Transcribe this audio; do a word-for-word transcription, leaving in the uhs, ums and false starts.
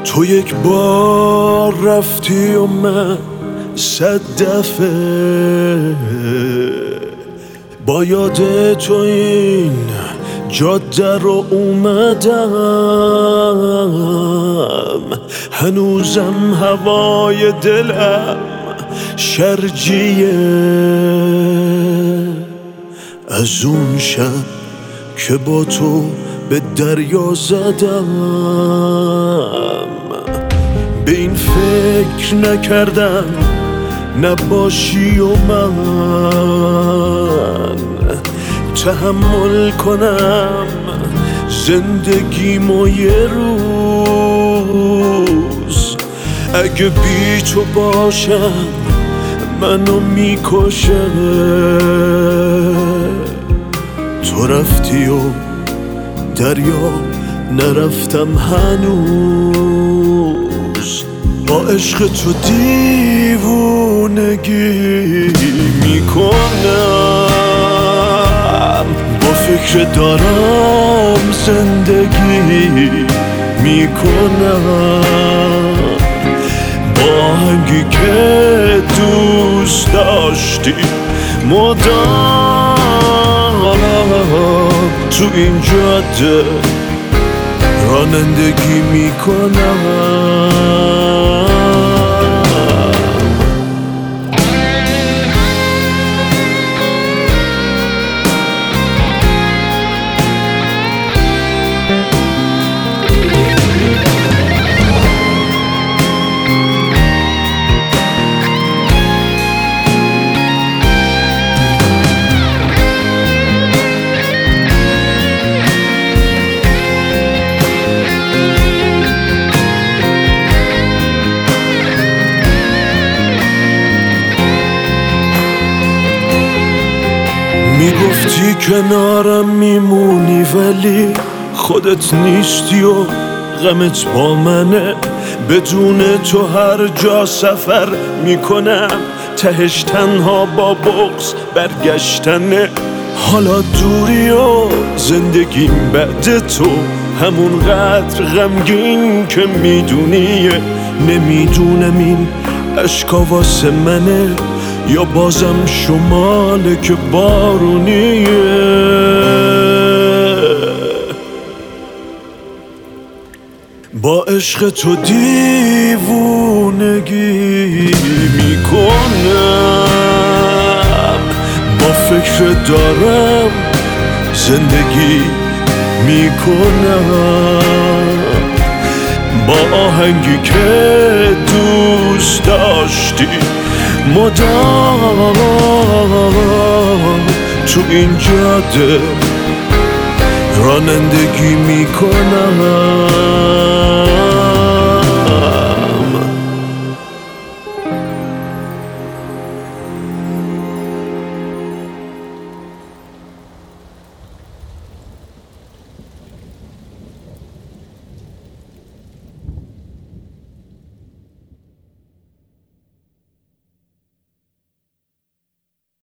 تو یک بار رفتی و من صد دفعه با یاد تو این جاده رو اومدم، هنوزم هوای دلم شرجیه از اون شب که با تو به دریا زدم. به این فکر نکردم نباشی و من تحمل کنم زندگیمو یه روز. اگه بی تو باشم منو میکشه، تو رفتی و دریا نرفتم هنوز. با عشق تو دیوونگی میکنم، با فکر دارم زندگی میکنم. با آهنگی که دوست داشتی مدام تو این جاده رانندگی میکنم. میگفتی کنارم میمونی ولی خودت نیستی و غمت با منه. بدون تو هر جا سفر میکنم، تهش تنها با بغض برگشتنه. حالا دوری و زندگیم بعد تو همون قدر غمگین که میدونیه. نمیدونم این اشکا واسه منه یا بازم شماله که بارونیه. با عشق تو دیوونگی میکنم، با فکر دارم زندگی میکنم. با آهنگی که دوست داشتی مدام تو این جاده رانندگی میکنم.